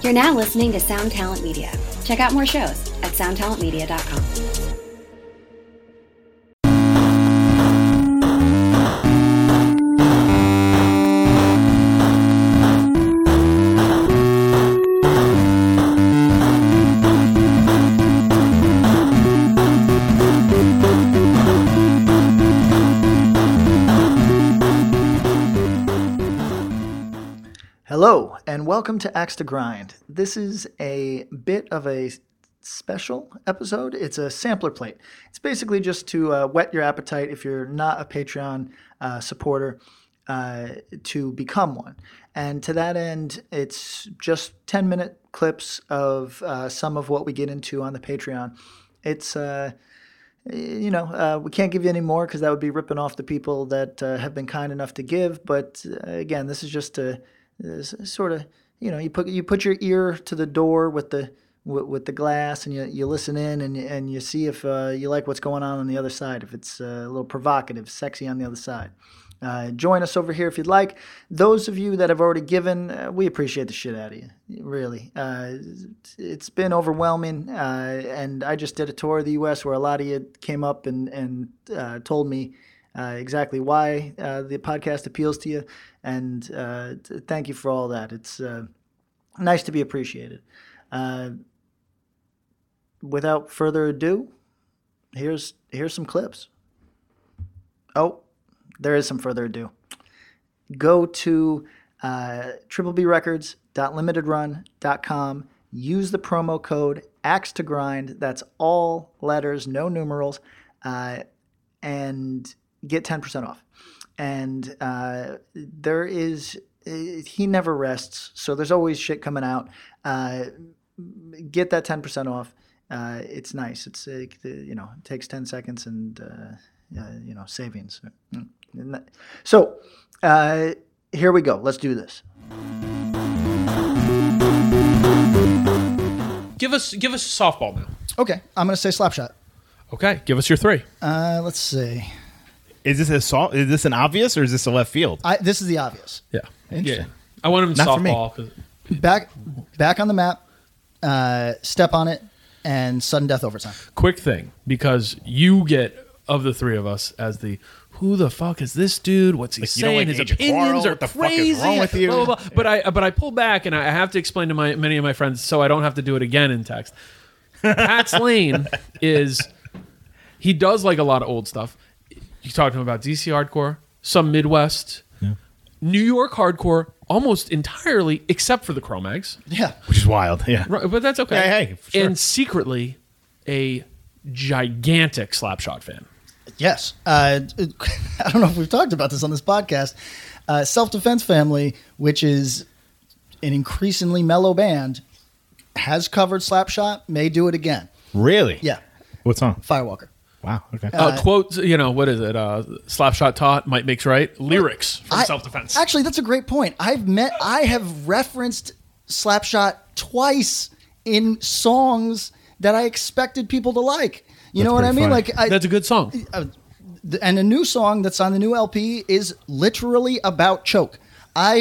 You're now listening to Sound Talent Media. Check out more shows at soundtalentmedia.com. Hello, and welcome to Axe to Grind. This is a bit of a special episode. It's a sampler plate. It's basically just to whet your appetite if you're not a Patreon supporter to become one. And to that end, it's just 10-minute clips of some of what we get into on the Patreon. It's we can't give you any more because that would be ripping off the people that have been kind enough to give. But again, this is just to sort of, you put your ear to the door with the glass, and you listen in, and you see if you like what's going on the other side, if it's a little provocative, sexy on the other side. Join us over here if you'd like. Those of you that have already given, we appreciate the shit out of you, really. It's been overwhelming, and I just did a tour of the U.S. where a lot of you came up and told me exactly why the podcast appeals to you, and thank you for all that. It's nice to be appreciated. Without further ado, here's some clips. Oh, there is some further ado. Go to triplebrecords.limitedrun.com. Use the promo code AXE2GRIND. That's all letters, no numerals, and get 10% off. And there is, he never rests, so there's always shit coming out. Get that 10% off. It's nice. It's it takes 10 seconds and savings. So here we go. Let's do this. Give us a softball now. Okay, I'm gonna say Slapshot. Okay, give us your three. Let's see. Is this an obvious or is this a left field? This is the obvious. Yeah. Interesting. Yeah. I want him Not for me. softball. Back on the map. Step on it, and sudden death overtime. Quick thing, because you get, of the three of us, as the who the fuck is this dude? What's he Like, you don't saying? like His Agent opinions Quarrel? are What the fuck crazy. is wrong with you? Blah, blah, blah. But I pull back, and I have to explain to many of my friends, so I don't have to do it again in text. Pat's Lane he does like a lot of old stuff. You talk to him about DC hardcore, some Midwest, New York hardcore, almost entirely, except for the Cro-Mags. Yeah. Which is wild. Yeah. Right, but that's okay. Hey, sure. And secretly, a gigantic Slapshot fan. Yes. I don't know if we've talked about this on this podcast. Self-Defense Family, which is an increasingly mellow band, has covered Slapshot, may do it again. Really? Yeah. What song? Firewalker. Wow. Okay. Quote, what is it? Slapshot taught, might makes right. Lyrics from Self-Defense. Actually, that's a great point. I have referenced Slapshot twice in songs that I expected people to like. You know what I mean? funny. That's a good song. And a new song that's on the new LP is literally about choke. I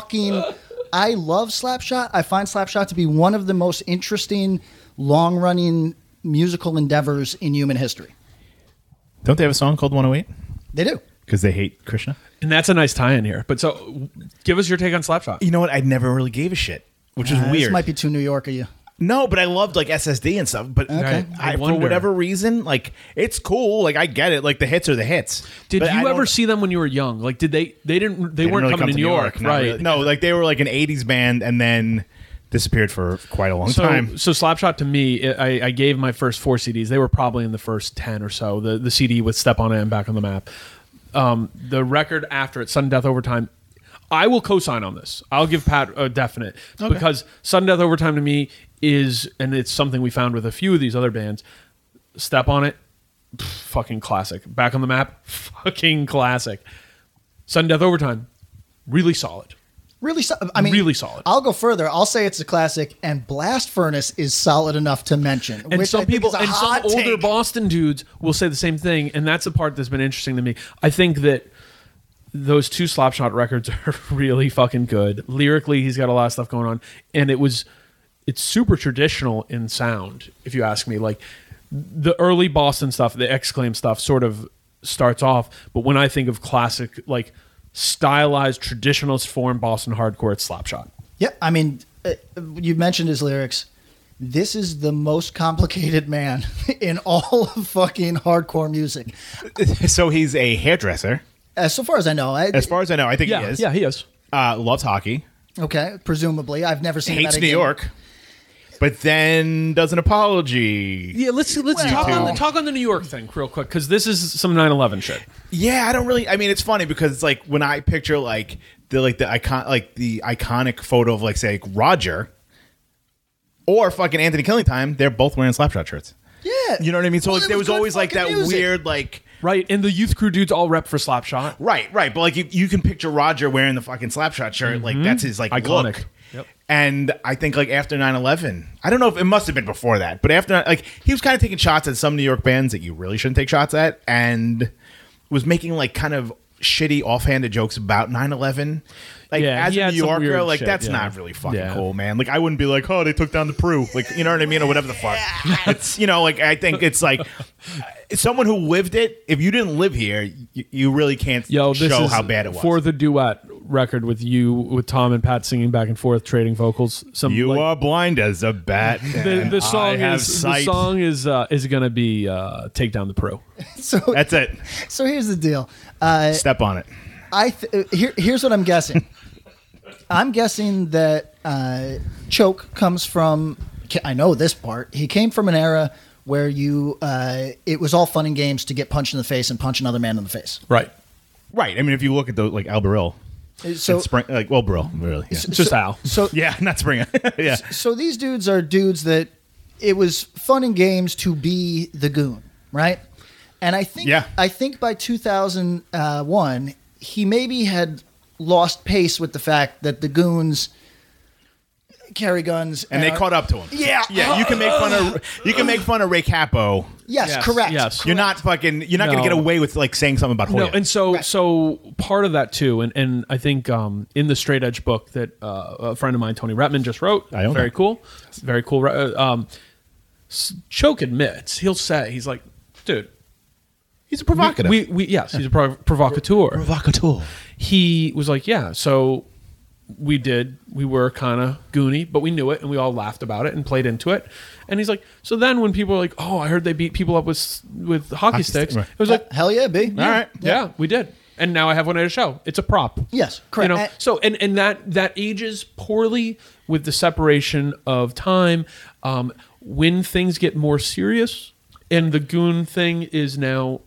love Slapshot. I find Slapshot to be one of the most interesting, long-running musical endeavors in human history. Don't they have a song called 108? They do. Because they hate Krishna? And that's a nice tie-in here. But so, give us your take on Slapshot. You know what? I never really gave a shit, which is weird. This might be too New York of you. No, but I loved like SSD and stuff. But Okay. for whatever reason, like it's cool. Like I get it. Like the hits are the hits. Did But I you don't- ever see them when you were young? Like, did they weren't really coming come to New York, not right? really. No, like they were like an 80s band and then disappeared for quite a long time. So Slapshot to me, I gave my first 4 CDs. They were probably in the first 10 or so. The CD with Step on It and Back on the Map. The record after it, Sudden Death Overtime, I will co-sign on this. I'll give Pat a definite. Because Sudden Death Overtime to me is, and it's something we found with a few of these other bands, Step on It, fucking classic. Back on the Map, fucking classic. Sudden Death Overtime, really solid. Really solid. Really solid. I'll go further. I'll say it's a classic, and Blast Furnace is solid enough to mention. And which some I think people is a and some hot older take. Boston dudes will say the same thing, and that's the part that's been interesting to me. I think that those 2 Slapshot records are really fucking good. Lyrically, he's got a lot of stuff going on, and it was it's super traditional in sound, if you ask me. Like the early Boston stuff, the Exclaim stuff sort of starts off, but when I think of classic, like stylized traditionalist form Boston hardcore, it's Slapshot. Yeah, I mean, you mentioned his lyrics. This is the most complicated man in all of fucking hardcore music. So he's a hairdresser. So far as I know. As far as I know, I think he is. Yeah, he is. Loves hockey. Okay, presumably. I've never seen him Hates at a New game. York. But then does an apology. Yeah, let's talk on the New York thing real quick, because this is some 9/11 shit. Yeah, I don't really. I mean, it's funny because it's like when I picture the iconic photo of like say Roger or fucking Anthony Killingtime, they're both wearing Slapshot shirts. Yeah. You know what I mean? So Well, like it there was was good always like that fucking music. weird like. Right, and the youth crew dudes all rep for Slapshot. Right. But like you can picture Roger wearing the fucking Slapshot shirt. Like that's his like Iconic. look. Yep. And I think like after 9/11, I don't know if it must have been before that, but after like he was kind of taking shots at some New York bands that you really shouldn't take shots at, and was making like kind of shitty offhanded jokes about 9/11. Like Yeah, as he a had New some Yorker, weird like shit, that's yeah. not really fucking Yeah. cool, man. Like I wouldn't be like, oh, they took down the Prue, like you know what I mean, or whatever the fuck. It's like I think it's like someone who lived it. If you didn't live here, you really can't This show is how bad it was. for the duet record with Tom and Pat singing back and forth, trading vocals. Some You like, are blind as a bat. the song I have is sight. the song is going to be "Take Down the Pro." So, That's it. so here's the deal. Step on it. Here's what I'm guessing. I'm guessing that Choke comes from. I know this part. He came from an era where it was all fun and games to get punched in the face and punch another man in the face. Right, Right. I mean, if you look at the like Al Burrell, So, Burrell, really. Yeah. just Al. so Yeah, not Springer. Yeah. So these dudes are dudes that it was fun and games to be the goon, right? And I think by 2001, he maybe had lost pace with the fact that the goons carry guns And they are- caught up to him. Yeah. Yeah. You can make fun of Ray Capo. Yes, Yes, correct. yes. You're not going to No. get away with like saying something about Hoya. No, and so part of that too, and I think in the Straight Edge book that a friend of mine, Tony Retman, just wrote, I own very that. cool, very cool. Choke admits, he's like, dude, He's a provocative. yes, he's a provocateur. Provocateur. He was like, yeah, so we were kind of goony, but we knew it and we all laughed about it and played into it. And he's like, so then when people were like, oh, I heard they beat people up with hockey sticks, right. it was like, Hell yeah, B. All right. yeah, we did. And now I have one at a show. It's a prop. Yes, correct. You know, so and that ages poorly with the separation of time. When things get more serious, and the goon thing is now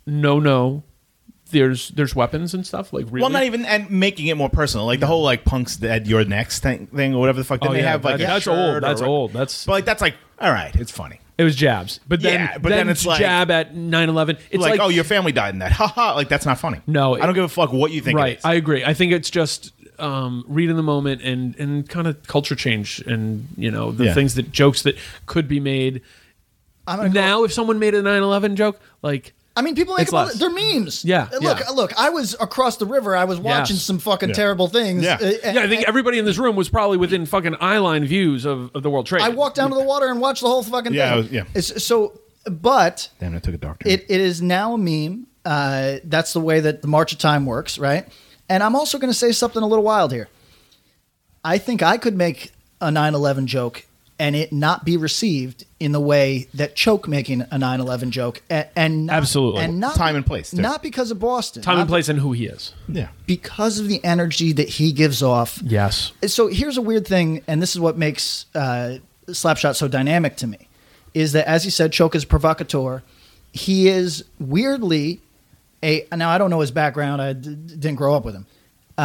no. There's weapons and stuff like really. Well, not even and making it more personal, like the whole like punks at your next thing or whatever the fuck. Didn't they have like a that's shirt old. or That's a- old. That's But like that's like all right, it's funny. it was jabs. But then Yeah, but then it's like- jab at 9/11. It's like, oh, your family died in that. Ha ha. Like that's not funny. No, I don't give a fuck what you think. right. It is. I agree. I think it's just reading the moment and kind of culture change and the Yeah. things jokes that could be made. I'm gonna Now, if someone made a 9/11 joke, like I mean, people make It's them all, less. they're memes. Yeah, Look, yeah. look. I was across the river. I was watching some fucking Yeah. terrible things. Yeah. yeah, I think everybody in this room was probably within fucking eye line views of the World Trade. I walked down to the water and watched the whole fucking Yeah, thing. yeah. So, but Damn, I took a doctor. it is now a meme. That's the way that the March of Time works, right? And I'm also going to say something a little wild here. I think I could make a 9/11 joke and it not be received in the way that Choke making a 9/11 joke, and not, Absolutely. and not Time and place, too. not because of Boston, Time not and place and who he is. yeah. because of the energy that he gives off. Yes. So here's a weird thing, and this is what makes Slapshot so dynamic to me, is that, as you said, Choke is a provocateur. He is weirdly now I don't know his background. I didn't grow up with him.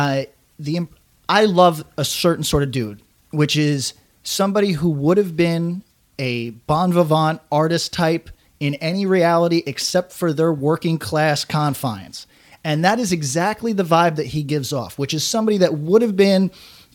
I love a certain sort of dude, which is somebody who would have been a bon vivant artist type in any reality except for their working class confines. And that is exactly the vibe that he gives off, which is somebody that would have been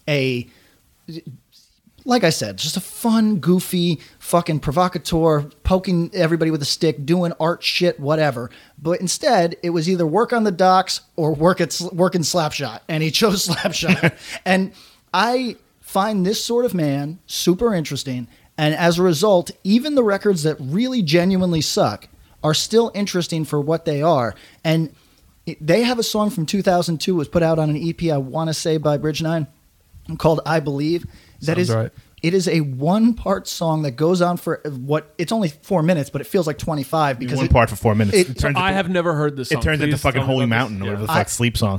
like I said, just a fun, goofy, fucking provocateur, poking everybody with a stick, doing art shit, whatever. But instead, it was either work on the docks or work in Slapshot. And he chose Slapshot. And I find this sort of man super interesting. And as a result, even the records that really genuinely suck are still interesting for what they are. And they have a song from 2002 was put out on an EP, I want to say, by Bridge 9 called I Believe. That Sounds is right. It is a one-part song that goes on for it's only 4 minutes, but it feels like 25 because One part for 4 minutes. it- It turns I into- have never heard this song. It turns into Please fucking tell me Holy about Mountain this. or whatever the Yeah. fuck sleep song.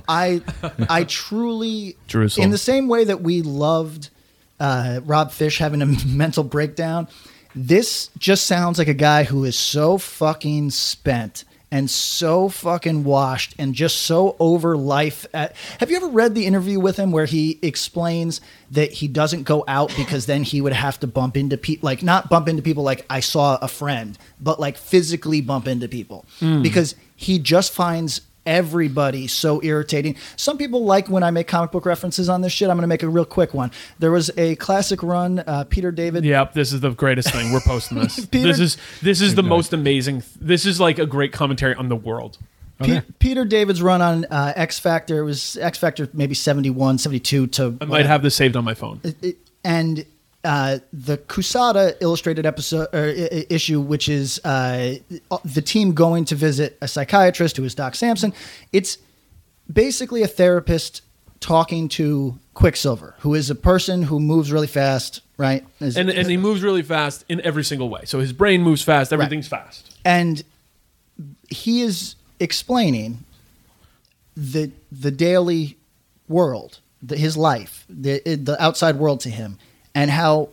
I truly Jerusalem. in the same way that we loved Rob Fish having a mental breakdown. This just sounds like a guy who is so fucking spent and so fucking washed and just so over life. Have you ever read the interview with him where he explains that he doesn't go out because then he would have to bump into people, like not bump into people like I saw a friend, but like physically bump into people because he just finds everybody so irritating. Some people like when I make comic book references on this shit. I'm going to make a real quick one. There was a classic run, Peter David. Yep, this is the greatest thing. We're posting this. Peter- This is the most amazing. This is like a great commentary on the world. Peter David's run on X Factor. It was X Factor maybe 71, 72 to. I might have this saved on my phone. And the Kusada illustrated episode issue, which is the team going to visit a psychiatrist who is Doc Samson. It's basically a therapist talking to Quicksilver, who is a person who moves really fast, right? And he moves really fast in every single way. So his brain moves fast. Everything's fast. And he is explaining the daily world, his life, the outside world to him, and how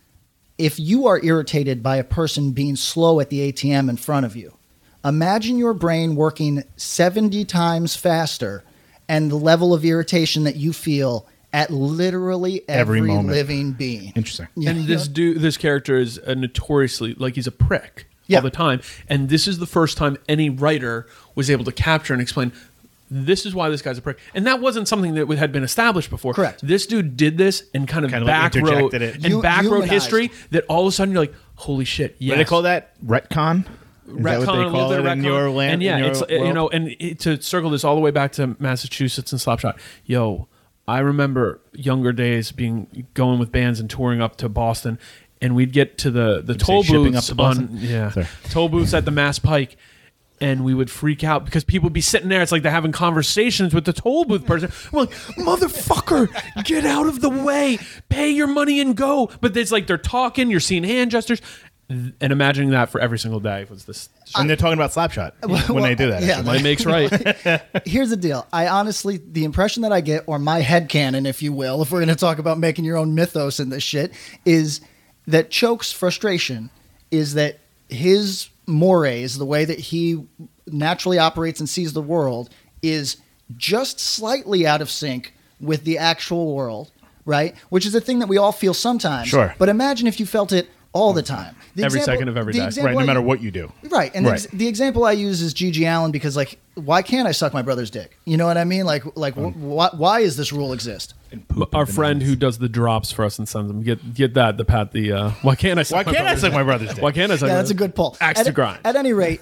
if you are irritated by a person being slow at the ATM in front of you, imagine your brain working 70 times faster and the level of irritation that you feel at literally every moment. living being. Interesting. Yeah. And this character is a notoriously he's a prick Yeah. all the time. And this is the first time any writer was able to capture and explain. This is why this guy's a prick, and that wasn't something that had been established before. Correct. This dude did this and kind of Kinda like backwrote interjected it. and backwrote Humanized. history. That all of a sudden you're like, holy shit! Yes. What do they call that? Retcon? Is that Retcon, what a they little call bit it of in retcon. your land? And yeah, in your it's world? to circle this all the way back to Massachusetts and Slapshot. Yo, I remember younger days going with bands and touring up to Boston, and we'd get to the toll say shipping booths up to Boston? Sorry. toll booths at the Mass Pike. And we would freak out because people would be sitting there. It's like they're having conversations with the toll booth person. We're like, motherfucker, get out of the way. Pay your money and go. But it's like they're talking. You're seeing hand gestures. And imagining that for every single day was this. And they're talking about Slapshot when they do that. yeah. Might makes right. Here's the deal. I honestly, the impression that I get, or my headcanon, if you will, if we're going to talk about making your own mythos in this shit, is that Choke's frustration is that his mores, the way that he naturally operates and sees the world, is just slightly out of sync with the actual world, right? Which is a thing that we all feel sometimes. Sure. But imagine if you felt it all the time. Every second of every day. example Right, no I- matter what you do. Right, and Right. the example I use is Gigi Allen because, like, why can't I suck my brother's dick? You know what I mean? Like, why does this rule exist? Our friend who does the drops for us and sends them. Get that, the Pat, why can't I suck Why can't I suck my brother's dick? Why can't I suck Yeah, my that's a good pull. Axe to grind. At any rate,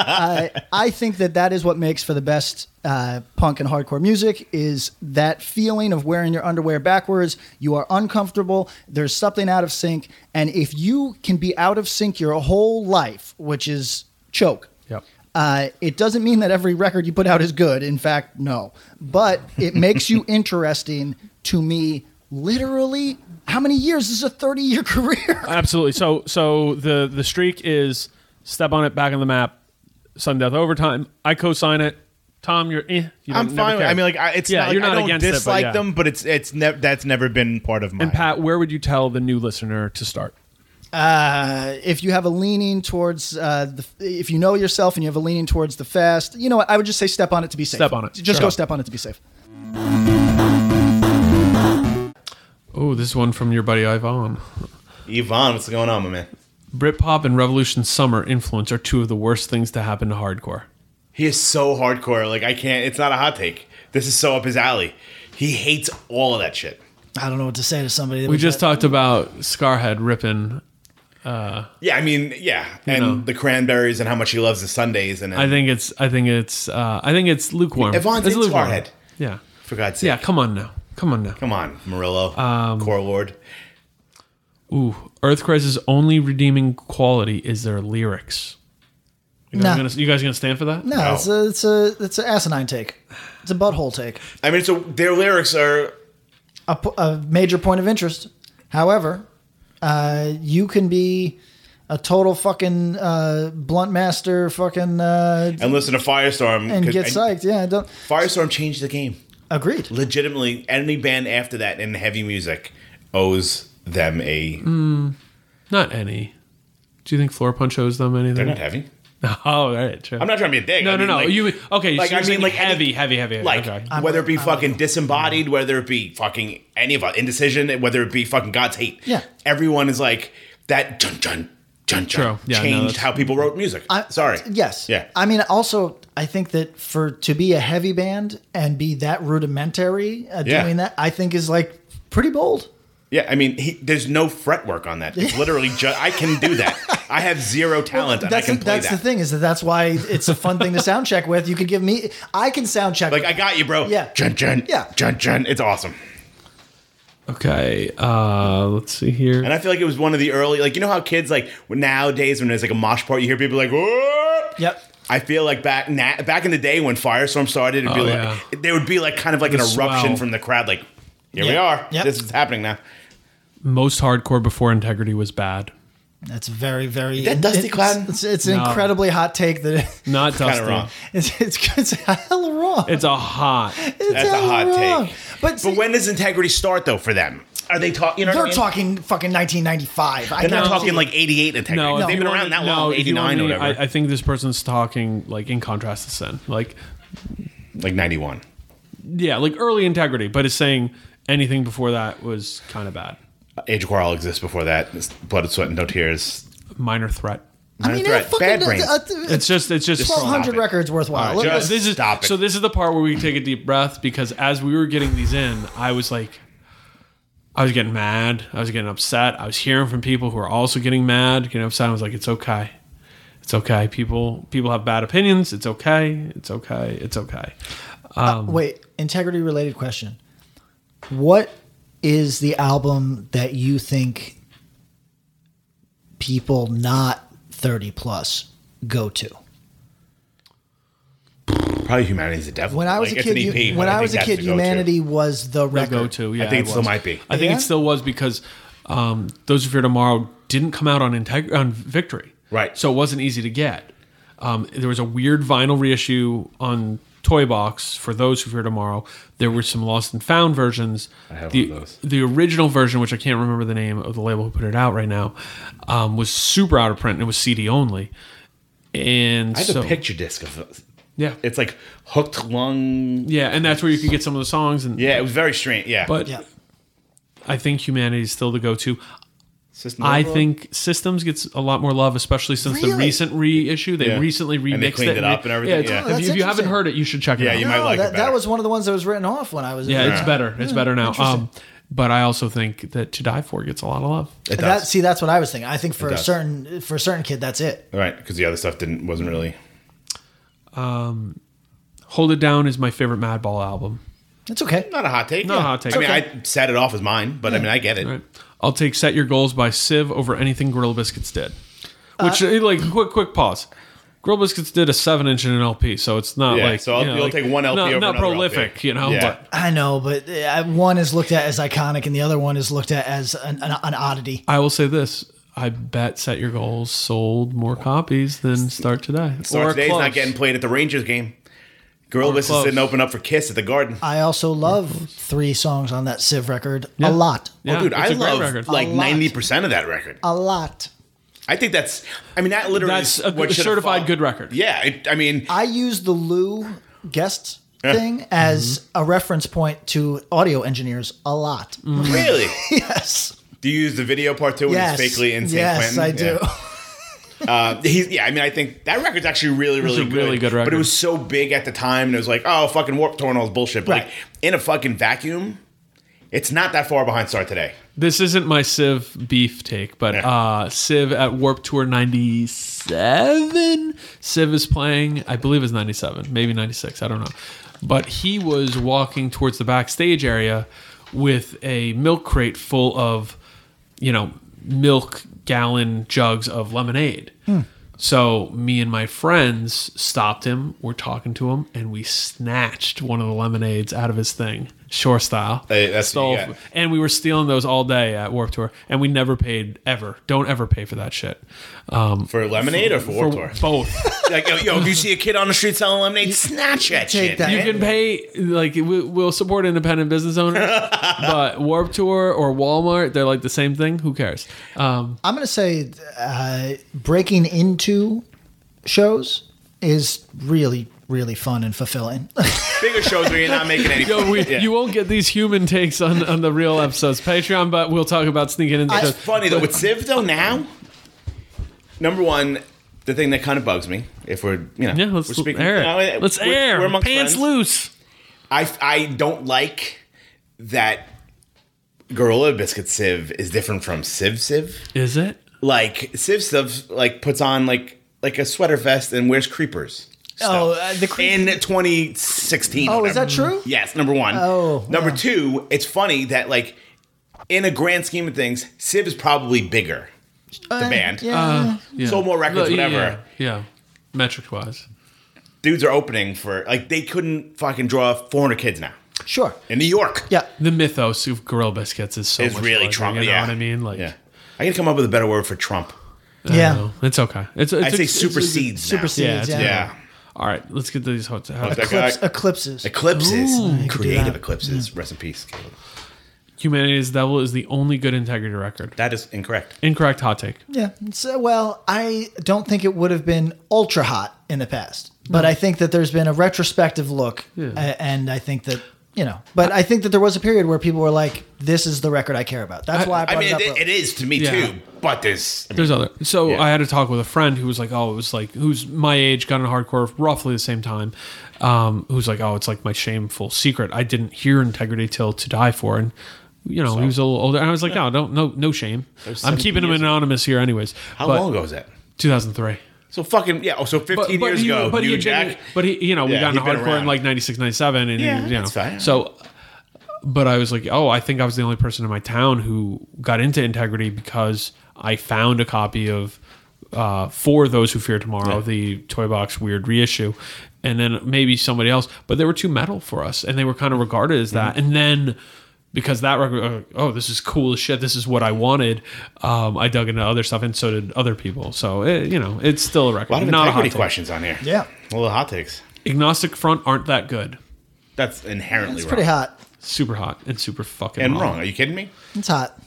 I think that is what makes for the best punk and hardcore music is that feeling of wearing your underwear backwards. You are uncomfortable. There's something out of sync. And if you can be out of sync your whole life, which is Choke, Yep. it doesn't mean that every record you put out is good. In fact, no. But it makes you interesting to me. Literally, how many years? This is a 30-year career. Absolutely. So the streak is Step on It, Back on the Map, Sudden Death Overtime. I co-sign it. Tom, you're you don't I'm never fine. care. I mean, like, it's Yeah, not like you're not I don't against it, but dislike yeah. them, but that's never been part of my. And Pat, where would you tell the new listener to start? If you have a leaning towards if you know yourself and you have a leaning towards the fast, you know what? I would just say step on it to be safe. Step on it. Just Sure. go step on it to be safe. Oh, this is one from your buddy Ivan. Yvonne, what's going on, my man? Britpop and Revolution Summer influence are two of the worst things to happen to hardcore. He is so hardcore. Like, I can't. It's not a hot take. This is so up his alley. He hates all of that shit. I don't know what to say to somebody. That We was just that- talked about Scarhead ripping. Yeah, I mean, yeah, and know. the Cranberries and how much he loves the Sundays. And I think it's lukewarm. Yvonne's It's in lukewarm. Scarhead. Yeah. For God's sake. Yeah, come on now. Come on now. Come on, Murillo, Core Lord. Ooh, Earthcrisis' only redeeming quality is their lyrics. You guys gonna stand for that? No, it's an asinine take. It's a butthole take. I mean, so their lyrics are A major point of interest. However, you can be a total fucking blunt master fucking and listen to Firestorm and get psyched. Yeah, don't. Firestorm changed the game. Agreed. Legitimately, any band after that in heavy music owes them a. Not any. Do you think Floor Punch owes them anything? They're not heavy. Oh, all right, true. I'm not trying to be a dick. No, I mean, no. like- You okay? like, So I mean, like, heavy. Like Okay. whether it be fucking Disembodied, whether it be fucking any of Indecision, whether it be fucking God's Hate. Yeah. Everyone is like that. Chun. True. Yeah, no, changed that's- how people wrote music. Sorry. Yes. Yeah. I mean, also, I think that to be a heavy band and be that rudimentary Yeah. doing that, I think is like pretty bold. Yeah, I mean, there's no fretwork on that. It's literally just I can do that. I have zero talent, and I can play That's that. the thing is that's why it's a fun thing to sound check with. You can give me, I can sound check. Like I got you, bro. Yeah. Chun. Yeah. Chun. It's awesome. Okay. Let's see here. And I feel like it was one of the early, like, you know how kids, like, nowadays when there's like a mosh part, you hear people like, whoa. Yep. I feel like back in the day when Firestorm started, it'd be like, there would be like kind of like The an eruption swell. from the crowd, like, here we Yep. are. Yep. This is happening now. Most hardcore before Integrity was bad. That's very, very. That Dusty Cloud? It's an incredibly hot take that Not Dusty. wrong. it's hella wrong. It's a hot. It's That's a hella hot wrong. take. But, see, But when does Integrity start, though, for them? Are they talking, you know what I they're mean? talking fucking 1995. They're not guarantee talking you. like 88 Integrity. No, if They've you been want around me- that no, long, if you 89 or want me, whatever. I think this person's talking like in contrast to Sin. Like, Like 91. yeah, like early Integrity, but it's saying anything before that was kind of bad. Age of Quarrel exists before that. It's Blood, Sweat, and No Tears. Minor Threat. I mean, Threat. Bad Brains. It's just 1,200 Stop it. records worthwhile. All right, Look, just- this is Stop it. So this is the part where we take a deep breath because as we were getting these in, I was like, I was getting mad. I was getting upset. I was hearing from people who are also getting mad, getting upset. I was like, it's okay. It's okay. People have bad opinions. It's okay. It's okay. It's okay. wait, integrity related question. What is the album that you think people not 30 plus go to? Probably Humanity's the Devil. When I was Like, a it's an kid, EP, when but I was think a that's kid, the go-to. Humanity was the The record. go-to. Yeah, I think it still was. might be. I think Yeah? it still was because Those Who Fear Tomorrow didn't come out on Victory. Right. So it wasn't easy to get. There was a weird vinyl reissue on Toy Box for Those Who Fear Tomorrow. There were some lost and found versions. I have the, one of those. The original version, which I can't remember the name of the label who put it out right now, was super out of print and it was CD only. And I have so, a picture disc of it. Yeah. It's like Hooked Lung. Yeah, and that's where you can get some of the songs. And Yeah, it was very strange. Yeah. But Yeah. I think Humanity is still the go-to. System I Overload? think Systems gets a lot more love, especially since the Really? recent reissue. They Yeah. recently remixed And they cleaned it up and everything? Yeah, Yeah. if, Oh, that's if you haven't interesting. heard it, you should check it Yeah, out. you might like it that better. was one of the ones that was written off when I was. Yeah, it's Yeah. better. It's better now. interesting. But I also think that To Die For gets a lot of love. It does. That's what I was thinking. I think for a does. certain kid, that's it. Right, because the other stuff wasn't really. Hold It Down is my favorite Madball album. It's okay. Not a hot take. Not a hot take. I mean, Okay. I set it off as mine, but I mean, I get it. Right. I'll take Set Your Goals by Civ over anything Gorilla Biscuits did. Which, like, quick pause. Gorilla Biscuits did a 7-inch in an LP, so it's not Yeah, like so you'll like, take one LP over not another prolific, LP. you know. Yeah. But I know, but one is looked at as iconic, and the other one is looked at as an oddity. I will say this: I bet Set Your Goals sold more copies than Start Today. Start Or Today's close. not getting played at the Rangers game. Gorilla Biscuits close. didn't open up for Kiss at the Garden. I also love 3 songs on that Civ record. Yeah. A lot. Yeah, Oh, dude, it's I a great love record. like A lot. 90% of that record. A lot. I think that's. I mean, that literally That's is a what should've certified followed. good record. Yeah, I mean, I use the Lou guest thing as a reference point to audio engineers a lot. really. Yes. Do you use the video part too when Yes. it's fakely in St. Yes, Quentin? I do. I mean, I think that record's actually really, really a good. really good But record. it was so big at the time, and it was like, oh, fucking Warped Tour and all this bullshit. But Right. like, in a fucking vacuum, it's not that far behind Start Today. This isn't my Civ beef take, but Yeah. Civ at Warped Tour 97. Civ is playing, I believe it's 97, maybe 96. I don't know. but he was walking towards the backstage area with a milk crate full of, milk gallon jugs of lemonade. So me and my friends stopped him. We're talking to him, and we snatched one of the lemonades out of his thing, Shore style. Hey, that's what you got. And we were stealing those all day at Warped Tour, and we never paid ever. Don't ever pay for that shit. For lemonade or for Warped Tour? Both. Like, yo, if you see a kid on the street selling lemonade, snatch that shit. that. You can pay, we'll support independent business owners, but Warped Tour or Walmart, they're like the same thing. Who cares? I'm going to say breaking into shows is really, really fun and fulfilling. Bigger shows where you're not making any. You won't get these human takes on the real episodes Patreon, but we'll talk about sneaking into It's shows. funny though with Civ though now. Number one, the thing that kind of bugs me, if we're Yeah, let's we're speaking, air it. Let's air. We're amongst Pants friends. loose. I don't like that Gorilla Biscuit Civ is different from Civ. Is it? Like Civ like puts on like a sweater vest and wears creepers. In 2016. Oh, whatever. is that true? Yes, number one. Oh, number wow. two, it's funny that like in a grand scheme of things, Civ is probably bigger. The band. Yeah. Yeah. Sold more records, whatever. Yeah. Metric wise. Dudes are opening for like they couldn't fucking draw 400 kids now Sure. in New York. Yeah. The mythos of Gorilla Biscuits is so It's much really larger, Trump. You know Yeah, what I mean? Like, yeah. I can come up with a better word for Trump. I don't Yeah. know. It's okay. It's I say supersedes. Supersedes, Yeah, yeah. Yeah. All right, let's get to these hotels. That guy- Eclipses. Eclipses. Ooh, you could do Creative that. eclipses. Rest in peace. Caleb. Humanity's Devil is the only good integrity record. That is incorrect. Incorrect hot take. Yeah. So, well, I don't think it would have been ultra hot in the past, but I think that there's been a retrospective look, and I think that but I think that there was a period where people were like, "This is the record I care about." That's why I I brought mean, it up. it is to me Yeah. too. But there's Other. So Yeah. I had to talk with a friend who was like, who's my age, got into hardcore roughly the same time. Who's like, it's like my shameful secret. I didn't hear Integrity till To Die For, and he was a little older. And I was like, no shame. I'm 17 keeping him years ago. anonymous here, anyways. How But long ago was that? 2003. So fucking yeah. So 15 years ago, But he New had Jack. been, but he, we got into he'd been hardcore in around. like 96, 97, and Yeah, he, that's fine. So, but I was like, I think I was the only person in my town who got into Integrity because I found a copy of For Those Who Fear Tomorrow, the Toy Box Weird reissue, and then maybe somebody else. But they were too metal for us, and they were kind of regarded as that. And then because that record, this is cool as shit. This is what I wanted. I dug into other stuff, and so did other people. So it's still a record. A lot of Not a hot integrity take. questions on here. Yeah. A little hot takes. Agnostic Front aren't that good. That's inherently It's wrong. pretty hot. Super hot and super fucking And wrong. Are you kidding me? It's hot.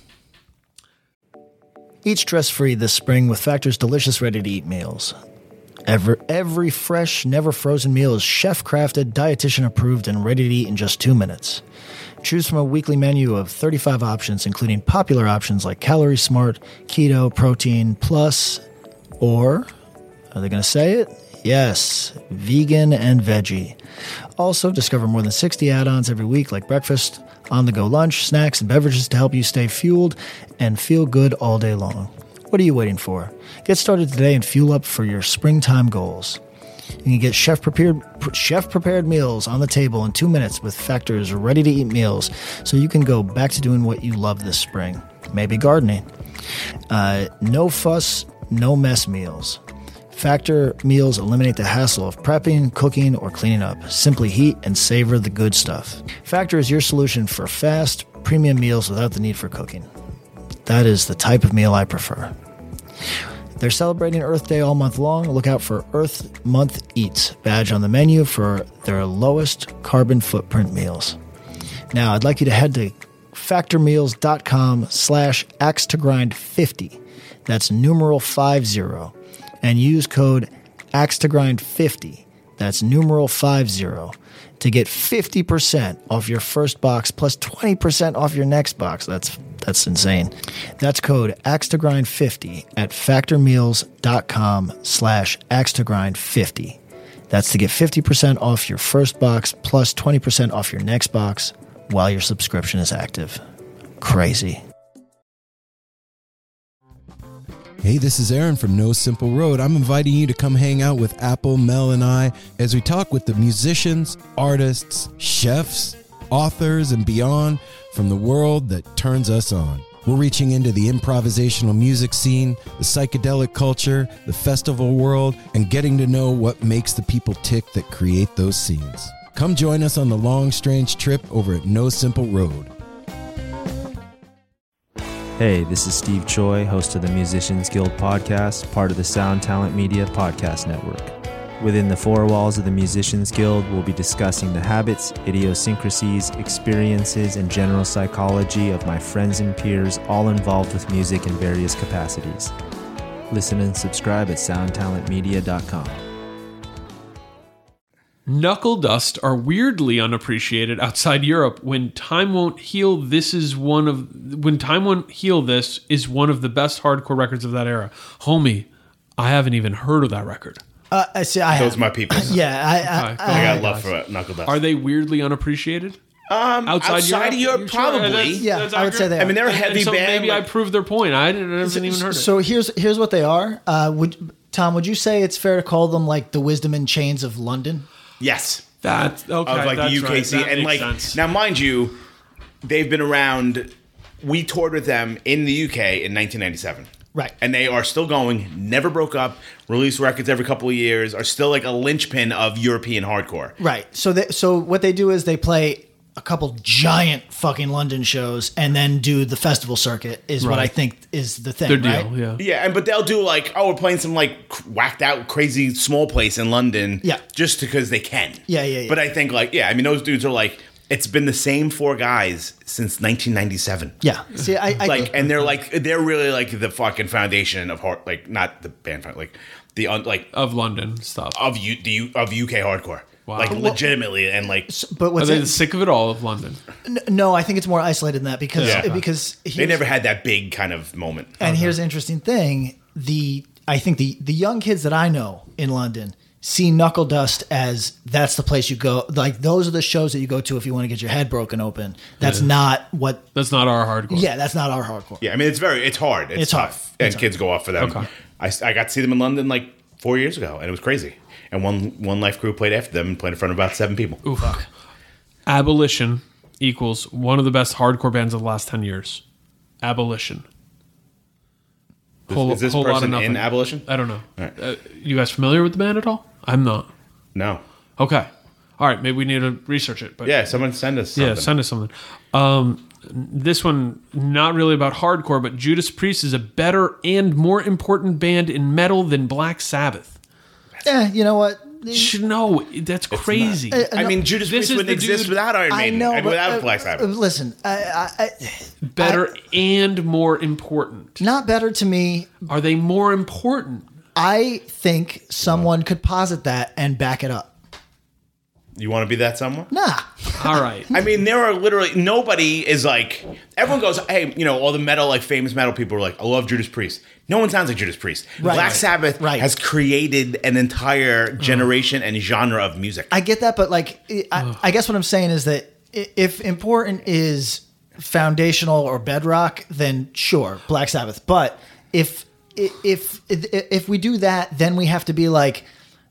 Eat stress-free this spring with Factor's delicious ready-to-eat meals. Every fresh, never frozen meal is chef-crafted, dietitian-approved, and ready to eat in just 2 minutes. Choose from a weekly menu of 35 options, including popular options like Calorie Smart, Keto, Protein, Plus, or, are they going to say it? Yes, Vegan and Veggie. Also, discover more than 60 add-ons every week like breakfast, on-the-go lunch, snacks, and beverages to help you stay fueled and feel good all day long. What are you waiting for? Get started today and fuel up for your springtime goals. You can get chef-prepared meals on the table in 2 minutes with Factor's ready-to-eat meals, so you can go back to doing what you love this spring. Maybe gardening. No fuss, no mess meals. Factor meals eliminate the hassle of prepping, cooking, or cleaning up. Simply heat and savor the good stuff. Factor is your solution for fast, premium meals without the need for cooking. That is the type of meal I prefer. They're celebrating Earth Day all month long. Look out for Earth Month Eats badge on the menu for their lowest carbon footprint meals. Now, I'd like you to head to factormeals.com/axetogrind50. That's numeral 50. And use code axetogrind50. That's numeral 50 to get 50% off your first box plus 20% off your next box. That's insane. That's code axetogrind50 at factormeals.com/axetogrind50. That's to get 50% off your first box plus 20% off your next box while your subscription is active. Crazy. Hey, this is Aaron from No Simple Road. I'm inviting you to come hang out with Apple, Mel, and I as we talk with the musicians, artists, chefs, authors, and beyond from the world that turns us on. We're reaching into the improvisational music scene, the psychedelic culture, the festival world, and getting to know what makes the people tick that create those scenes. Come join us on the long, strange trip over at No Simple Road. Hey, this is Steve Choi, host of the Musicians Guild podcast, part of the Sound Talent Media podcast network. Within the four walls of the Musicians Guild, we'll be discussing the habits, idiosyncrasies, experiences, and general psychology of my friends and peers, all involved with music in various capacities. Listen and subscribe at soundtalentmedia.com. Knuckle dust are weirdly unappreciated outside Europe. When Time Won't Heal This is one of the best hardcore records of that era. Homie, I haven't even heard of that record. I see. I Those have. my people. Yeah, I got love for Knuckle Dust. Are they weirdly unappreciated? outside of Europe, You sure? probably. Yeah, I would say they are. I mean, they're a heavy so band. Maybe I proved their point. I haven't even heard it. So here's what they are. Tom, would you say it's fair to call them like the Wisdom in Chains of London? Yes. That's okay. Of like that's the UKC. right. That And makes like, sense. now mind you, they've been around. We toured with them in the UK in 1997. Right. And they are still going, never broke up, release records every couple of years, are still like a linchpin of European hardcore. Right. So what they do is they play a couple giant fucking London shows and then do the festival circuit is what I think is the thing. Their deal, right? yeah. Yeah, but they'll do like, we're playing some like whacked out, crazy small place in London. Yeah. Just because they can. Yeah. But I think like, those dudes are like, it's been the same four guys since 1997. Yeah. See, I Like, and they're really like the fucking foundation of hard, like not the band, like the Of London stuff. of UK hardcore. Wow. Like legitimately, and like but Are what's they sick of it all of London? no, I think it's more isolated than that because they here's- never had that big kind of moment. And here's the interesting thing: I think the young kids that I know in London see Knuckle Dust as that's the place you go. Like those are the shows that you go to if you want to get your head broken open. That's not what. That's not our hardcore. Yeah, that's not our hardcore. Yeah, I mean it's hard. It's hard. tough, and kids go off for them. Okay. I got to see them in London like 4 years ago, and it was crazy. And one Life crew played after them and played in front of about 7 people. Ooh, fuck. Abolition equals one of the best hardcore bands of the last 10 years. Abolition. Is this Whole lot of person nothing. in Abolition? I don't know. All right. You guys familiar with the band at all? I'm not. No. Okay. All right. Maybe we need to research it. But Yeah, someone send us something. yeah, send us something. This one, not really about hardcore, but Judas Priest is a better and more important band in metal than Black Sabbath. Yeah, you know what? No, that's crazy. I mean, Judas This Priest is wouldn't the exist dude- without Iron I Maiden. know, and but, without Black Sabbath. Listen, Better and more important. not better to me. Are they more important? I think someone could posit that and back it up. You want to be that someone? Nah. All right. I mean, there are literally nobody is like everyone goes, hey, all the metal, like famous metal people are like, I love Judas Priest. No one sounds like Judas Priest. Right. Black Sabbath Right. has created an entire generation and genre of music. I get that, but like, I guess what I'm saying is that if important is foundational or bedrock, then sure, Black Sabbath. But if we do that, then we have to be like,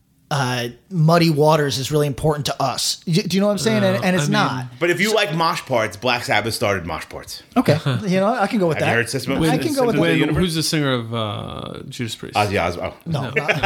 Muddy Waters is really important to us. Do you know what I'm saying? And it's not. But if you like mosh parts, Black Sabbath started mosh parts. Okay, I can go with Have that. you heard System of I can go with System of the that. Universe? Who's the singer of Judas Priest? Ozzy Osbourne. No,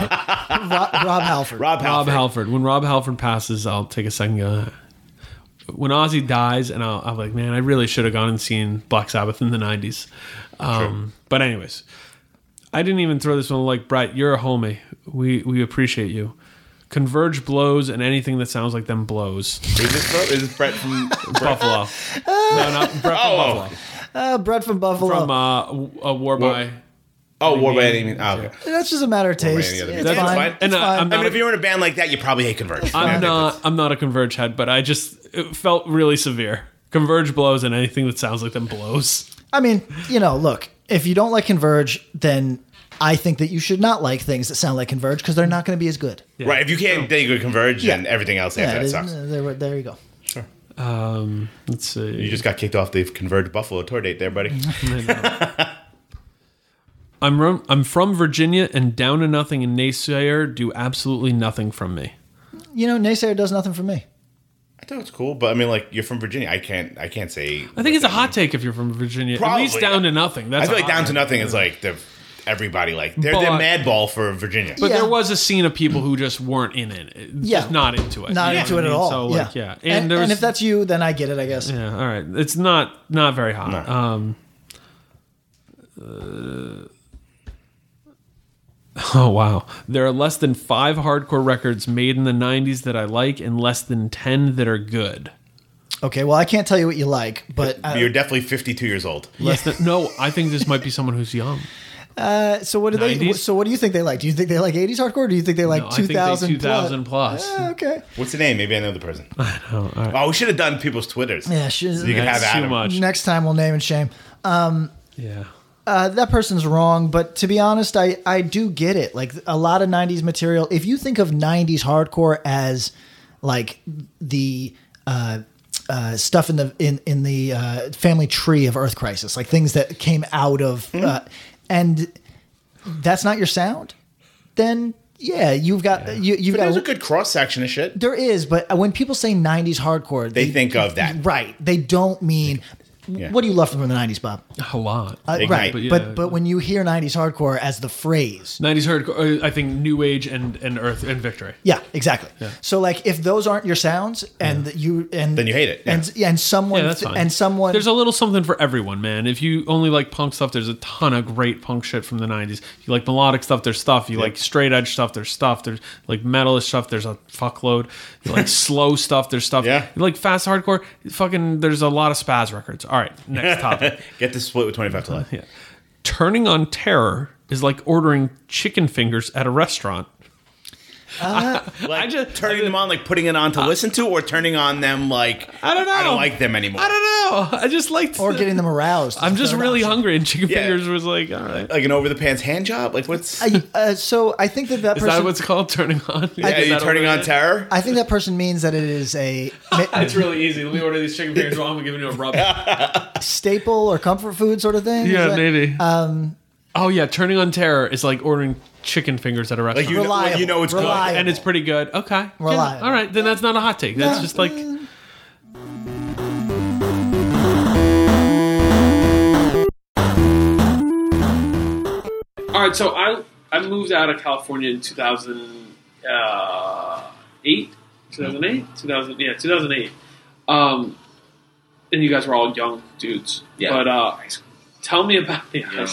Rob Halford. Rob Rob Halford. Halford. When Rob Halford passes, I'll take a second. When Ozzy dies, and I'm like, man, I really should have gone and seen Black Sabbath in the '90s. But anyways, I didn't even throw this one. Like, Brett, you're a homie. We appreciate you. Converge blows, and anything that sounds like them blows. Is this Brett from Buffalo. No, not Brett from Buffalo. Brett from Buffalo. From a War by. War by Any Means? Oh, okay. That's just a matter of taste. any other It's music. fine. That's fine. It's And, fine. I'm not I mean, if you're in a band like that, you probably hate Converge. I'm not a Converge head, but it felt really severe. Converge blows, and anything that sounds like them blows. I mean, look, if you don't like Converge, then I think that you should not like things that sound like Converge because they're not going to be as good. Yeah. Right. If you can't dig a Converge, Yeah. and everything else after that it is- sucks. there you go. Let's see. You just got kicked off the Converge Buffalo tour date there, buddy. I'm from Virginia, and Down to Nothing and Naysayer do absolutely nothing from me. Naysayer does nothing for me. I thought it's cool, but I mean, like, you're from Virginia. I can't say. I think it's a hot take if you're from Virginia. Probably. At least Down to Nothing. That's I feel like Down to take. Nothing is like everybody like they're madball for Virginia. But Yeah. there was a scene of people who just weren't in it. Just not into it. Not into it at all. So like, yeah. And if that's you, then I get it, I guess. Yeah, all right. It's not very hot. No. Oh, wow. There are less than 5 hardcore records made in the 90s that I like and less than 10 that are good. Okay, well, I can't tell you what you like, but... You're definitely 52 years old. No, I think this might be someone who's young. So what do 90s? So what do you think they like? Do you think they like 80s hardcore, or do you think they like No, I think they 2000 plus? Okay. What's the name? Maybe I know the person. All right. Oh, we should have done people's Twitters. Yeah, So you could have That's too Adam. much. next time we'll name and shame. Yeah. That person's wrong, but to be honest, I do get it. Like a lot of 90s material, if you think of 90s hardcore as like the stuff in the family tree of Earth Crisis, like things that came out of and that's not your sound, then yeah, you've got you've But got there's a good cross section of shit. there is, but when people say 90s hardcore, They think of that. right. They don't mean what do you love from the 90s, Bob? A lot. Right, Ignite. but when you hear 90s hardcore as the phrase, 90s hardcore, I think New Age and Earth and Victory. yeah, exactly. So like, if those aren't your sounds, and Then you hate it. and someone Yeah, that's fine. and someone There's a little something for everyone, man. If you only like punk stuff, there's a ton of great punk shit from the 90s. If you like melodic stuff, there's stuff. You like straight edge stuff, there's stuff. There's like metalist stuff, there's a fuckload. You like slow stuff, there's stuff. Yeah. You like fast hardcore, there's a lot of spaz records. All right, next topic. Get the split with 25 to life. Yeah. Turning on terror is like ordering chicken fingers at a restaurant. Like turning them on, like putting it on to listen to, or turning on them like I don't know. I don't like them anymore. I don't know. I just like or getting them aroused. I'm just Third really option. hungry, and chicken Yeah. fingers was like, all right. Like an over the pants hand job. Like what's? So I think that Is person. that what's called turning on? Yeah, you're turning on terror. I think that person means that it is a It's really easy. Let me order these chicken fingers while I'm giving you a rub. staple or comfort food sort of thing. Is Yeah, that- maybe. Oh yeah, turning on terror is like ordering chicken fingers at a restaurant. Like you know, Reliable. you know it's good. Reliable. And it's pretty good. Okay. Yeah. Reliable. All right, then that's not a hot take. That's No. just like. All right, so I moved out of California in 2008, 2008. And you guys were all young dudes. Yeah. But tell me about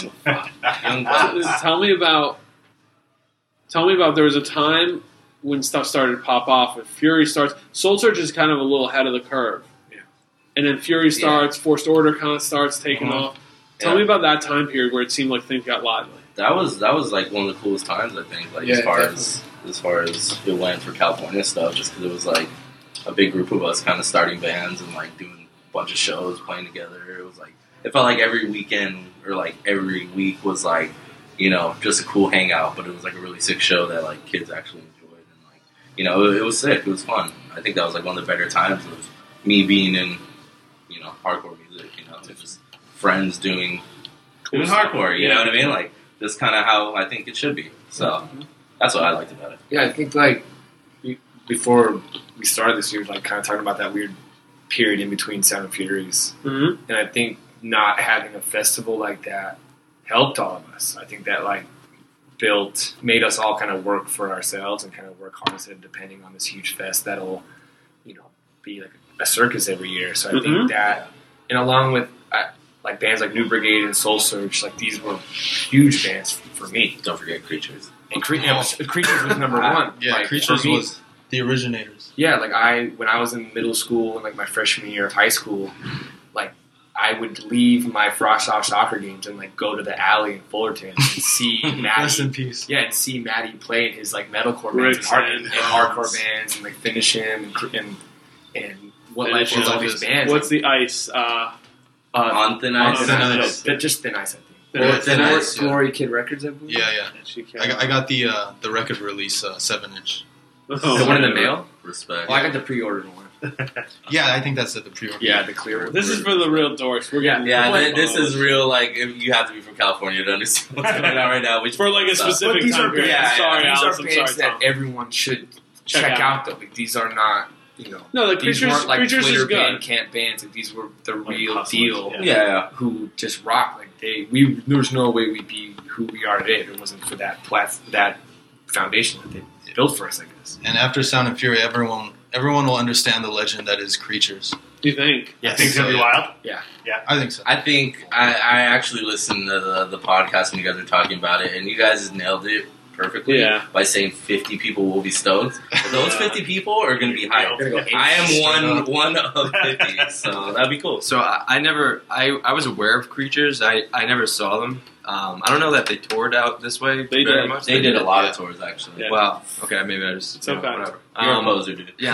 Tell me about there was a time when stuff started to pop off. When Fury starts, Soul Search is kind of a little ahead of the curve. Yeah. And then Fury starts, Forced Order kind of starts taking off. Tell me about that time period where it seemed like things got lively. That was like one of the coolest times, I think. Like as far as it went for California stuff, just because it was like a big group of us kind of starting bands and like doing a bunch of shows, playing together. It was like it felt like every weekend or like every week was like, you know, just a cool hangout, but it was like a really sick show that like kids actually enjoyed, and like, you know, it was sick. It was fun. I think that was like one of the better times of me being in, you know, hardcore music. You know, just friends doing hardcore. You know what I mean? Like just kind of how I think it should be. So that's what I liked about it. Yeah, I think like before we started this, we were like kind of talking about that weird period in between Sound and Furies, and I think not having a festival like that helped all of us. I think that like made us all kind of work for ourselves and kind of work hard instead of depending on this huge fest that'll, you know, be like a circus every year. So I think that, and along with like bands like New Brigade and Soul Search, like these were huge bands for me. Don't forget Creatures. And Creatures was number one. Yeah, like, Creatures for me. was the originators. Yeah, like when I was in middle school and like my freshman year of high school, like I would leave my frosh off soccer games and like go to the alley in Fullerton and see Maddie. Rest in peace. Yeah, and see Maddie play in his like metalcore bands and hardcore bands and like finish him and what led to all these bands. What's the ice? On Thin Ice. Just Thin Ice, I think. Thin Ice, yeah. Glory Kid Records, I believe. Yeah. I got the record release 7-inch. The one in the mail? Respect. Well, I got the pre-ordered one. Yeah, I think that's at the pre-order. Yeah, the clear one. This is for the real dorks. We're getting this is real. Like you have to be from California to understand what's going on right now. Which for like a specific these time are period. bands, Sorry, these Alex. are I'm bands sorry, that Tom. everyone should check out. Though, like, these are not. No, the these Creatures- weren't like Creatures is Twitter good. Bandcamp bands. Like, these were the real hustlers, deal. Yeah. Who just rock. Like there's no way we'd be who we are today if it wasn't for that foundation that they built for us. I guess. And after Sound and Fury, everyone will understand the legend that is Creatures. Do you think? Yes. Think it's gonna be wild? Yeah. I think so. I think I actually listened to the podcast when you guys were talking about it, and you guys nailed it perfectly by saying 50 people will be stoked. Those 50 people are going to be hyped. I am one of 50, so that'd be cool. So I was aware of Creatures. I never saw them. I don't know that they toured out this way very much. They did a lot of tours, actually. Yeah. Wow. Okay, maybe I just... It's okay. Whatever. You're a poser, dude. Yeah.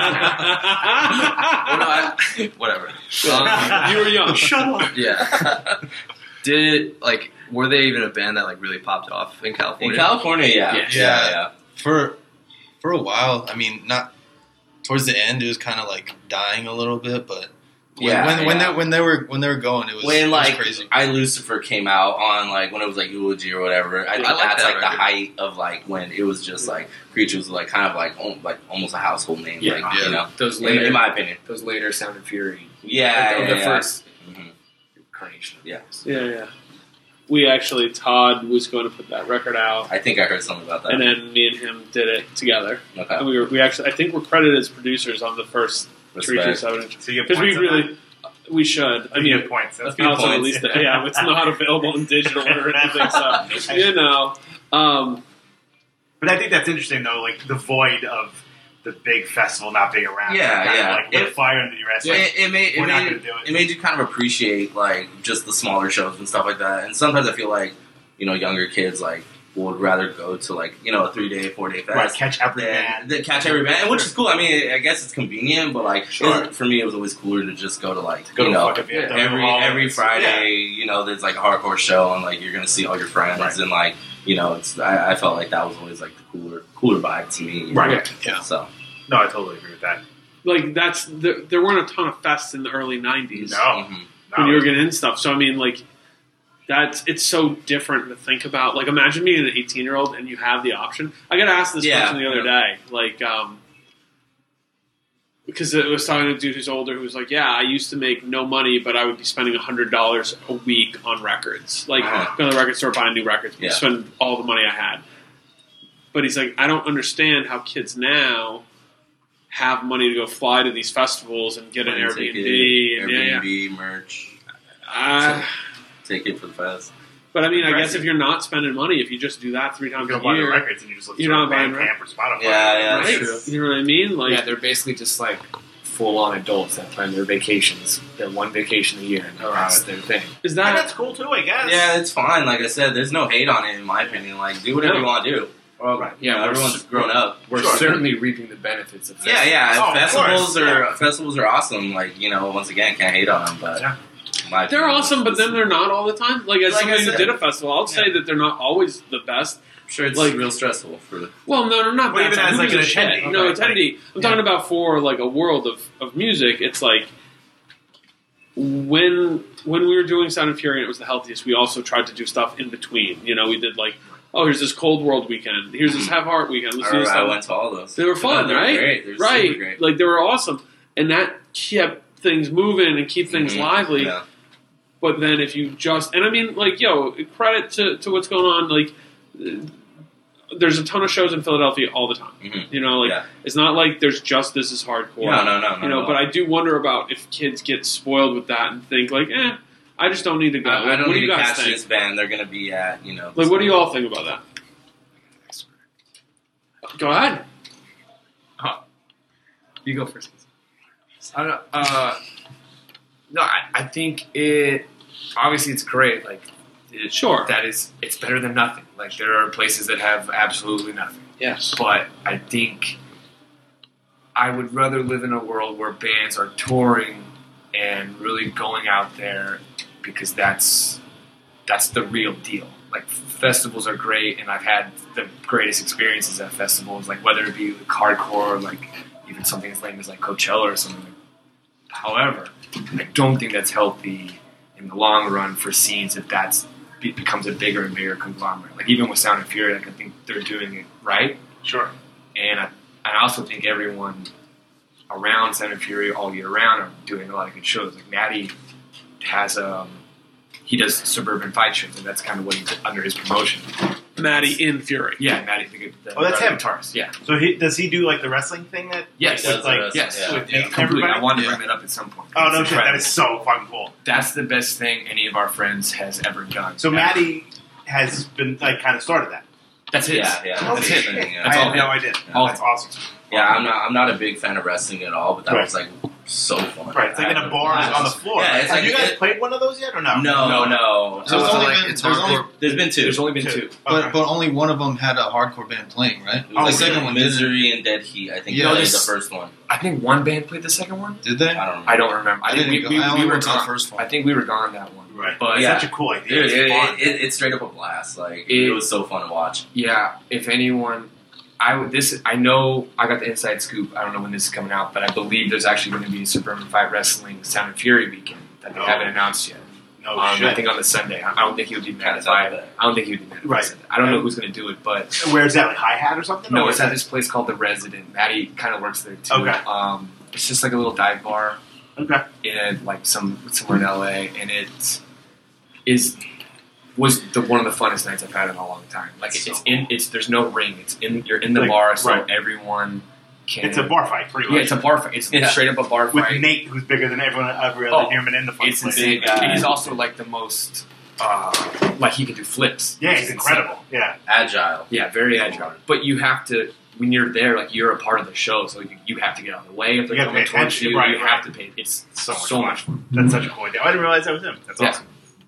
Whatever. You were young. Shut up. Yeah. Were they even a band that really popped off in California? In California, yeah. For a while, I mean, not towards the end, it was kind of dying a little bit, but when they were going, it was crazy. Lucifer came out on when it was Eulogy or whatever. I think that's the height of when it was just Creatures was kind of almost a household name. You know, those later, in my opinion, those later Sound and Fury. The first incarnation. Yeah. We actually, Todd was going to put that record out. I think I heard something about that. And then me and him did it together. Okay. And we actually, I think we're credited as producers on the first 3-2-7. So you get because points we on really, we should. I mean, get points. That's Alex at least, it's not available in digital or anything, so, you know. But I think that's interesting, though, the void of the big festival not being around. With fire under your ass. It made you kind of appreciate just the smaller shows and stuff like that. And sometimes I feel younger kids would rather go to a 3-day, 4-day fest. Right, catch every band. Catch every band, which is cool. I mean, I guess it's convenient, but for me, it was always cooler to just go to every Friday. Yeah. There's a hardcore show and you're gonna see all your friends and I felt like that was always the cooler vibe to me. Right. Yeah. So. No, I totally agree with that. There weren't a ton of fests in the early 90s. No. When you were getting in stuff. So, I mean, it's so different to think about. Imagine being an 18-year-old and you have the option. I got asked this question the other day. Because it was talking to a dude who's older who was I used to make no money, but I would be spending $100 a week on records. Go to the record store, buying new records, spend all the money I had. But he's I don't understand how kids now have money to go fly to these festivals and get an Airbnb. Merch. Take it for the fest. But I mean, I guess if you're not spending money, if you just do that 3 times a year, records and you just you're not buying records. Spotify. Yeah, right? That's true. You know what I mean? They're basically just full-on adults that plan their vacations. Their one vacation a year, and that's their thing. Is that that's cool too? I guess. Yeah, it's fine. Like I said, there's no hate on it in my opinion. Do whatever you want to do. Well, right. Yeah, everyone's grown up. We're certainly reaping the benefits of festivals. Festivals are awesome. Once again, can't hate on them, but they're awesome. But then they're not all the time. As somebody who did a festival, I'll say that they're not always the best. I'm sure it's real stressful for the. Well, no, not even as an attendee. No, attendee. I'm talking about for a world of music. It's when we were doing Sound and Fury and it was the healthiest, we also tried to do stuff in between. We did here's this Cold World weekend. Here's this Have Heart weekend. Let's do this I stuff. went to all those. They were fun, They were right? great. They were right. super great. They were awesome, and that kept things moving and keep things lively. Yeah. But then if you just and I mean credit to what's going on. There's a ton of shows in Philadelphia all the time. Mm-hmm. It's not there's just This Is Hardcore. No. But I do wonder about if kids get spoiled with that and think I just don't need to go. I don't what need do you to guys catch think? this band. They're going to be at what do you all think about that? Go ahead. You go first. I don't know. No, I think it. Obviously, it's great. Sure. It's better than nothing. There are places that have absolutely nothing. Yes. But I think I would rather live in a world where bands are touring and really going out there because that's the real deal. Festivals are great, and I've had the greatest experiences at festivals. Whether it be hardcore, even something as lame as like Coachella or something. However, I don't think that's healthy in the long run for scenes if it becomes a bigger and bigger conglomerate. Like even with Sound and Fury, like I think they're doing it right. Sure. And I also think everyone around Sound and Fury all year round are doing a lot of good shows. Like Matty has he does suburban fight shows, and that's kind of what he's under his promotion. Matty in Fury. Yeah, Matty. That's him. Guitarist. Yeah. So does he do like the wrestling thing? Yes. Completely. I wanted to bring that up at some point. Oh no shit! That is so fucking cool. That's the best thing any of our friends has ever done. So Matty has been like kind of started that. That's it. Yeah. That's it. I had no idea. That's awesome. Yeah, I'm not a big fan of wrestling at all, but that was like so fun. Right, it's like in a bar on the floor. Yeah, it's have you guys played one of those yet or no? No. So it's hardcore. There's been two. There's only been two. But only one of them had a hardcore band playing, right? The second one, Misery and Dead Heat. I think that was the first one. I think one band played the second one. Did they? I don't remember. I think we were gone the first one. I think we were gone that one. Right. But it's such a cool idea. Dude, it's straight up a blast. Like it was so fun to watch. Yeah. If anyone. I know I got the inside scoop. I don't know when this is coming out, but I believe there's actually going to be a Suburban Fight Wrestling Sound and Fury weekend that they haven't announced yet. No shit. I think on the Sunday. I don't think he would be mad if I don't think he would be mad. Right. I don't know who's going to do it, but where's that? Like Hi-Hat or something? No, it's at this place called The Resident. Matty kind of works there too. Okay. It's just like a little dive bar. Okay. In like somewhere in LA, and it was one of the funnest nights I've had in a long time. Like there's no ring. You're in the bar, so everyone can. It's a bar fight, pretty much. Yeah, it's a bar fight. It's straight up a bar fight with Nate, who's bigger than every other human in the fight. It's insane. And he's also like the most. Like he can do flips. Yeah, he's incredible. Yeah, agile. Yeah, very agile. But you have to. When you're there, like you're a part of the show, so you have to get out of the way. If they're coming towards you, you have to pay. It's so much fun. That's such a cool idea. I didn't realize that was him. That's awesome.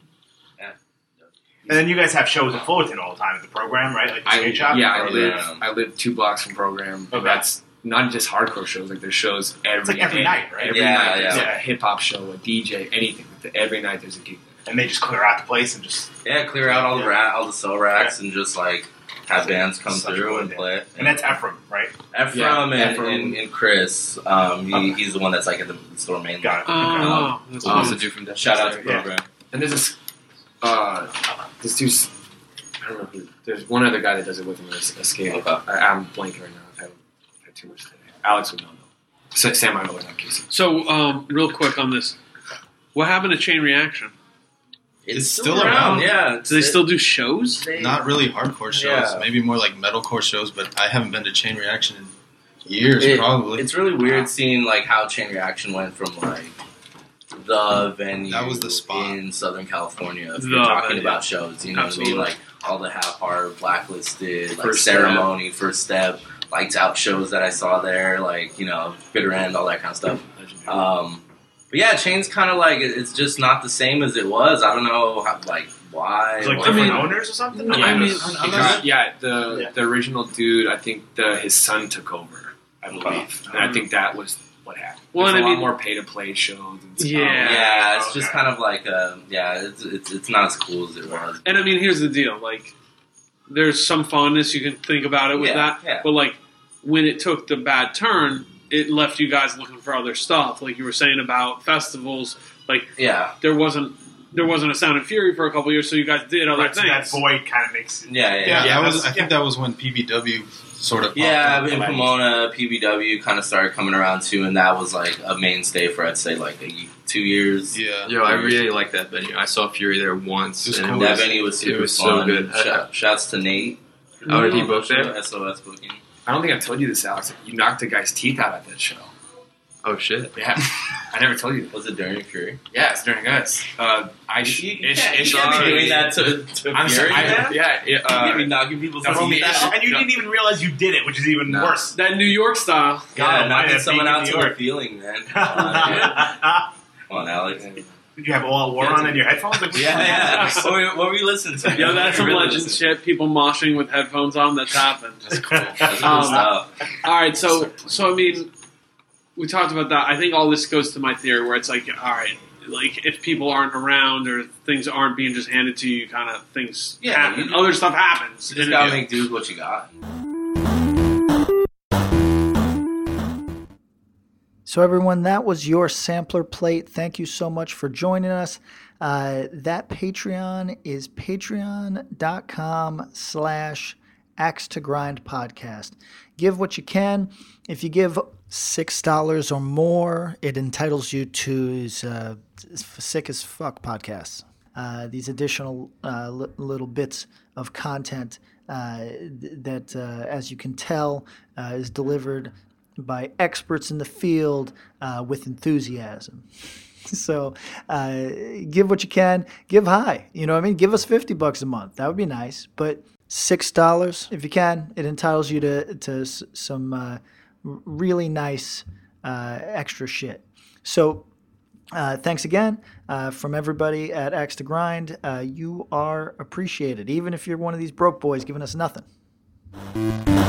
And then you guys have shows in Fullerton all the time at the program, right? Like the skate shop? Yeah, I live 2 blocks from program. Okay. That's not just hardcore shows. Like there's shows every night, right? Every night there's a hip hop show, a DJ, anything. Every night there's a gig there. And they just clear out the place and just clear out all the cell racks and just like have bands come through and play. And that's Ephraim, right? Ephraim and Chris. He's the one that's like at the store main. Got it. That's awesome. Dude from shout out to the program. And there's this dude, I don't know who. There's one other guy that does it with him. A skater. I'm blanking right now. I've had too much today. Alex would not know. Sam, I know not Casey. So, real quick on this, what happened to Chain Reaction? It's still around. Yeah. Do they still do shows? Not really hardcore shows. Yeah. Maybe more like metalcore shows. But I haven't been to Chain Reaction in years. Probably. It's really weird seeing like how Chain Reaction went from like the venue that was the spot in Southern California. If you're talking about shows, you know what I mean? Like all the Half Heart, Blacklisted, like Ceremony, First Step, Lights Out shows that I saw there, like, you know, Bitter End, all that kind of stuff. But yeah, Chain's kind of like, it's just not the same as it was. I don't know, why. Like different owners or something? The original dude, I think his son took over, I believe. And I think that was what happened. Well, there's a lot more pay-to-play shows and stuff. Yeah, it's just kind of like, it's not as cool as it was. And I mean, here's the deal, like, there's some fondness you can think about it with that, but like, when it took the bad turn, it left you guys looking for other stuff. Like you were saying about festivals, like, there wasn't a Sound and Fury for a couple years, so you guys did other things. So that void kind of makes it. I think that was when PBW sort of in Pomona, PBW kind of started coming around too, and that was like a mainstay for, I'd say, like 2 years. Yeah. I really like that venue. I saw Fury there once. And that venue was super fun. So good. Shouts to Nate. Oh, did he book there? SOS booking. I don't think I told you this, Alex. You knocked a guy's teeth out at that show. Oh, shit. Yeah. I never told you that. Was it during Fury? Yeah, it's during us. You can't be doing that to Fury. You can't be knocking people's teeth out. And you didn't even realize you did it, which is even worse. That New York style. Knocking someone out to a feeling, man. Come on, Alex. Did you have All War on in your headphones? Yeah. What were you listening to? Yeah, that's some legend shit. People moshing with headphones on. That's happened. That's cool. That's cool stuff. All right, so I mean, we talked about that. I think all this goes to my theory where it's like, all right, like if people aren't around or things aren't being just handed to you, kind of things happen. Other stuff happens. You just gotta make do with what you got. So everyone, that was your sampler plate. Thank you so much for joining us. That Patreon is patreon.com/Axe to Grind podcast. Give what you can. If you give $6 or more, it entitles you to his Sick as Fuck podcasts. These additional little bits of content that, as you can tell, is delivered by experts in the field with enthusiasm. So give what you can. Give high. You know what I mean? Give us $50 a month. That would be nice. But $6, if you can, it entitles you to some really nice extra shit. So thanks again from everybody at Axe to Grind. You are appreciated, even if you're one of these broke boys giving us nothing.